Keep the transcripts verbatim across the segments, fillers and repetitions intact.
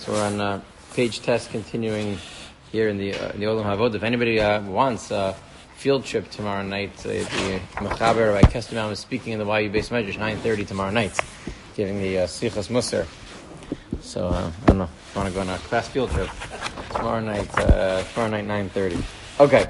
So we're on uh, page test continuing here in the uh, in the Olam Havod. If anybody uh, wants a field trip tomorrow night, uh, the Mechaber by Kestimam is speaking in the Y U Beis Medrash nine thirty tomorrow night, giving the uh, Sichas Musar. So uh, I don't know if you want to go on a class field trip tomorrow night. Uh, tomorrow night nine thirty. Okay.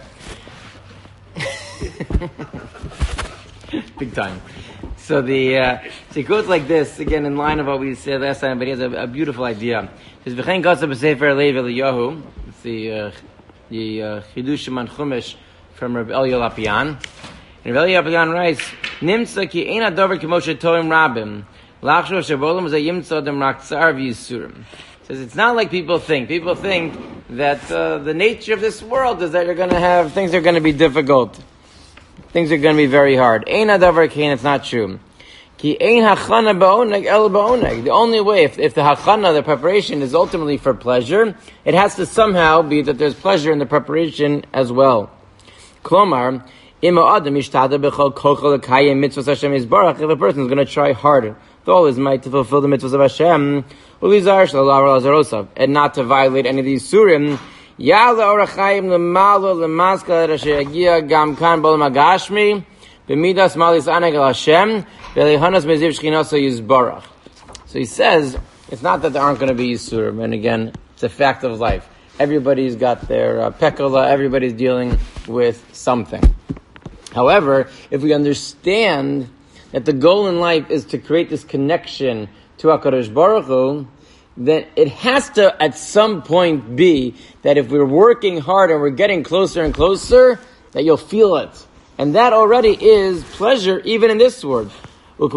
Big time. So the uh, so it goes like this again in line of what we said last time, but he has a, a beautiful idea. It says V'chein Gatzah b'Sefer Lev Eliyahu. It's the uh, the uh, Chidush Man Chumash from Reb Eliyah Lapian. And Reb Eliyah Lapian writes, Nimtza ki ein hadavar k'moshe toim rabim lachshov shebolam zeh yimtza dem raktzar v'yisurim. Says it's not like people think. People think that uh, the nature of this world is that you're going to have things are going to be difficult. Things are going to be very hard. Ein hadavar kain, it's not true. Ki ein hachana ba'oneg el ba'oneg. The only way, if, if the hachana, the preparation, is ultimately for pleasure, it has to somehow be that there's pleasure in the preparation as well. Klomar, ima adam ishtada b'chol kochel l'kayim mitzvahs Hashem yisbarach. If a person is going to try harder with all his might to fulfill the mitzvahs of Hashem, ulizar shalavar lazarosav, and not to violate any of these surim, Yala orachayim lemalo lemaska rasher yagia gam kan bolam agashmi b'midas malis aneg el Hashem v'leihanas meziv shchinaso yizbarach. So he says it's not that there aren't going to be yisurim, and again it's a fact of life. Everybody's got their uh, pekala. Everybody's dealing with something. However, if we understand that the goal in life is to create this connection to HaKadosh Baruch Hu, then it has to at some point be that if we're working hard and we're getting closer and closer, that you'll feel it. And that already is pleasure even in this world. That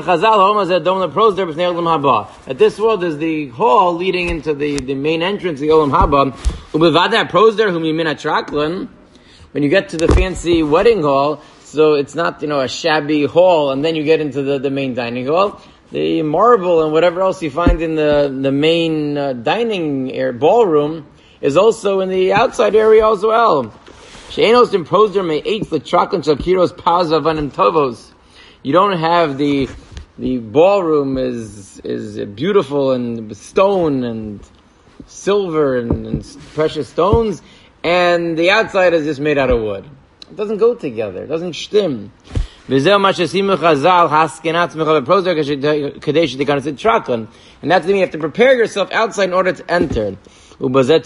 this world is the hall leading into the, the main entrance, the Olam Haba. When you get to the fancy wedding hall, so it's not, you know, a shabby hall and then you get into the, the main dining hall. The marble and whatever else you find in the the main uh, dining area, ballroom is also in the outside area as well. She'enos imposer may eat the chocolate shakiros pazavanim tovos. You don't have the the ballroom is is beautiful and stone and silver and, and precious stones, and the outside is just made out of wood. It doesn't go together. It doesn't shtim. And that's the thing, you have to prepare yourself outside in order to enter. So it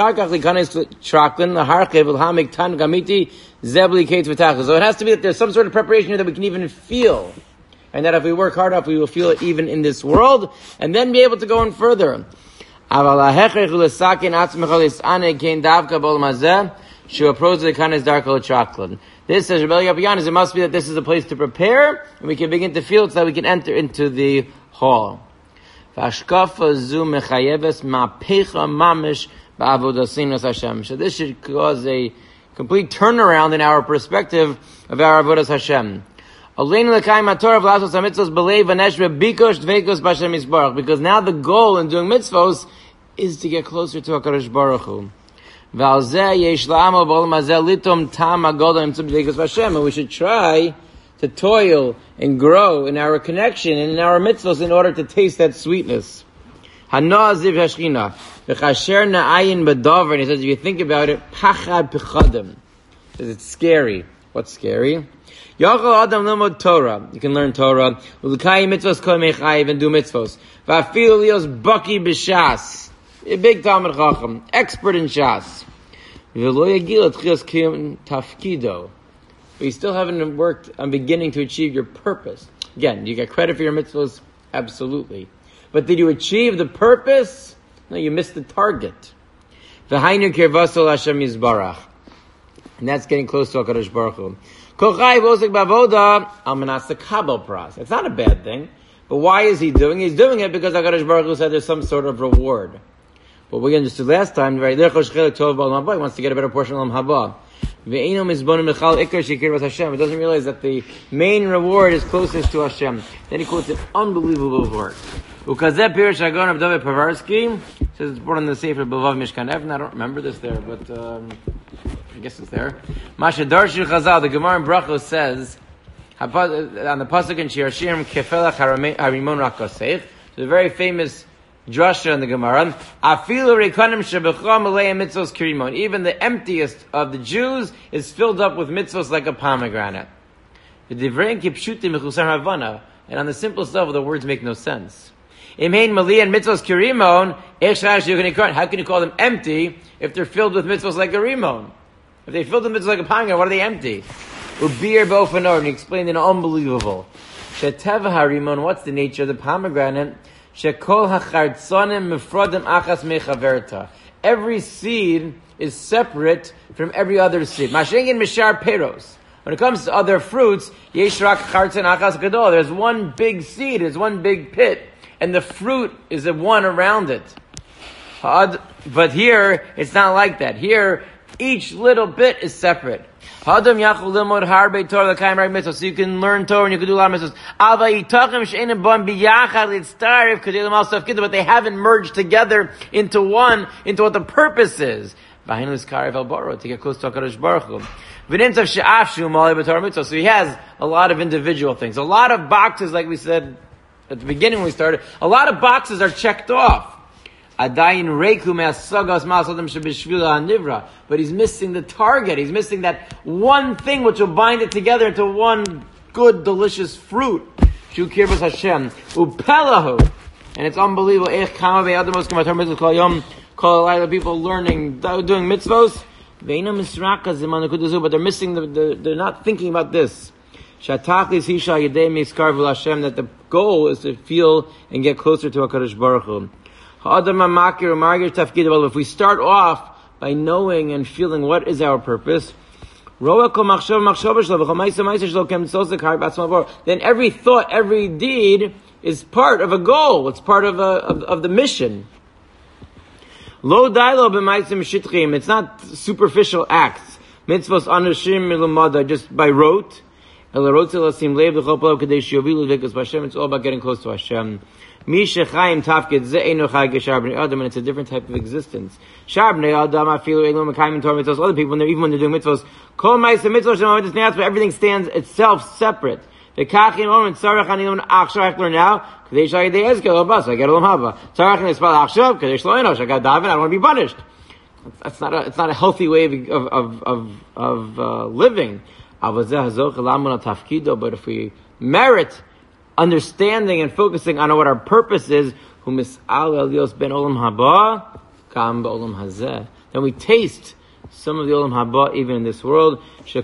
has to be that there's some sort of preparation here that we can even feel. And that if we work hard enough, we will feel it even in this world, and then be able to go on further. This, says Reb Eliyah Lapian, is it must be that this is a place to prepare, and we can begin to feel it so that we can enter into the hall. So this should cause a complete turnaround in our perspective of our avodas Hashem. Because now the goal in doing mitzvos is to get closer to HaKadosh Baruch Hu. And we should try to toil and grow in our connection and in our mitzvahs in order to taste that sweetness. And he says, if you think about it, it's scary. What's scary? You can learn Torah. And do mitzvahs. A big Talmid Chacham, expert in Shas. But you still haven't worked on beginning to achieve your purpose. Again, you get credit for your mitzvahs? Absolutely. But did you achieve the purpose? No, you missed the target. And that's getting close to HaKadosh Baruch Hu. It's not a bad thing. But why is he doing it? He's doing it because HaKadosh Baruch Hu said there's some sort of reward. But we understood last time, right? He wants to get a better portion of Olam Haba. He doesn't realize that the main reward is closest to Hashem. Then he quotes an unbelievable word. Says it's born in the Sefer Bavav Mishkan Even. I don't remember this there, but um, I guess it's there. Masha Darshu Chazal, the Gemara in Brachos says on the pasuk in Shir Hashirim Kefelach Harimon Rakosech. It's a very famous Drasha in the Gemara. Afilu rekonim shebecha malei mitzvos kirimon. Even the emptiest of the Jews is filled up with mitzvos like a pomegranate. And on the simplest level, the words make no sense. Imhein malei and mitzvos kirimon. How can you call them empty if they're filled with mitzvos like a rimon? If they filled with mitzvos like a pomegranate, what are they empty? Ubir bofanor, and he explained an unbelievable. Sheteva harimon. What's the nature of the pomegranate? Shekol hachartzonim mifrodim achas mechaverta. Every seed is separate from every other seed. Mashengin mishar peros. When it comes to other fruits, yesh rak chartzon achas gadol. There's one big seed, there's one big pit, and the fruit is the one around it. But here, it's not like that. Here, each little bit is separate. So you can learn Torah and you can do a lot of mitzvahs. But they haven't merged together into one, into what the purpose is. To get close to HaKadosh Baruch Hu. So he has a lot of individual things. A lot of boxes, like we said at the beginning when we started, a lot of boxes are checked off. But he's missing the target. He's missing that one thing which will bind it together into one good, delicious fruit. And it's unbelievable. People learning, doing mitzvos, but they're missing the, the they're not thinking about this. That the goal is to feel and get closer to HaKadosh Baruch Hu. If we start off by knowing and feeling what is our purpose, then every thought, every deed is part of a goal. It's part of a, of, of the mission. It's not superficial acts. Mitzvos just by rote. It's all about getting close to Hashem. Misha Chaim Tafkid Ze'enu Chai Geshar Bnei Adam, and it's a different type of existence. Shar Bnei Adam Afilu Eilum Mekayim Torah Mitzvos. Other people, when they're, even when they're doing mitzvos, Kol Ma'aseh Mitzvos Shema Mitzvos Ne'atzma, everything stands itself separate. The Kachim Omen Tzarech Anilum Achshav. I have to learn now. Kadesh Ayidei Ezkel Obas. I get Olam Haba. Tzarech Nispal Achshav. Kadesh Lo Enosh. I got Daven. I don't want to be punished. That's not a. It's not a healthy way of of of of uh, living. But if we merit understanding and focusing on what our purpose is, then we taste some of the Olam Haba even in this world,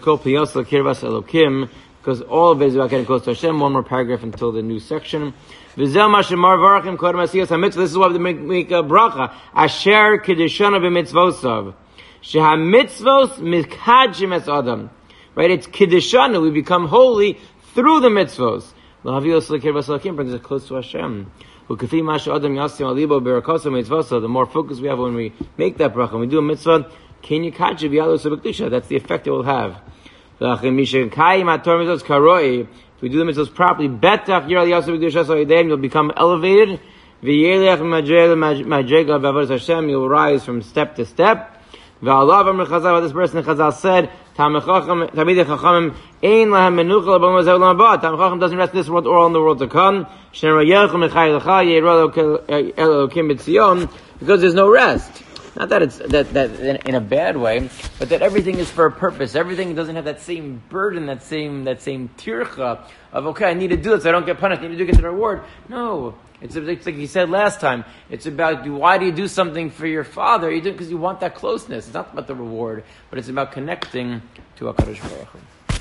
because all of it is about getting close to Hashem. One more paragraph until the new section. This is why we make, make a bracha. Asher kedishana b'mitzvosav. Sheha mitzvos mikadshim es adam. Right? It's Kiddishanu. We become holy through the mitzvos. Brings us close to Hashem. The more focus we have when we make that bracha, when we do a mitzvah, that's the effect it will have. If we do the mitzvahs properly, you'll become elevated. You'll rise from step to step. This person Chazal said, Talmid Chachamim ein lahem menucha l'bama zeh olam haba. Talmid Chacham doesn't rest in this world or in the world to come. Because there's no rest. Not that it's that that in, in a bad way, but that everything is for a purpose. Everything doesn't have that same burden, that same that same tircha of okay, I need to do it so I don't get punished. I need to do get the reward. No. It's, it's like he said last time. It's about why do you do something for your father? You do it because you want that closeness. It's not about the reward, but it's about connecting to HaKadosh Baruch Hu.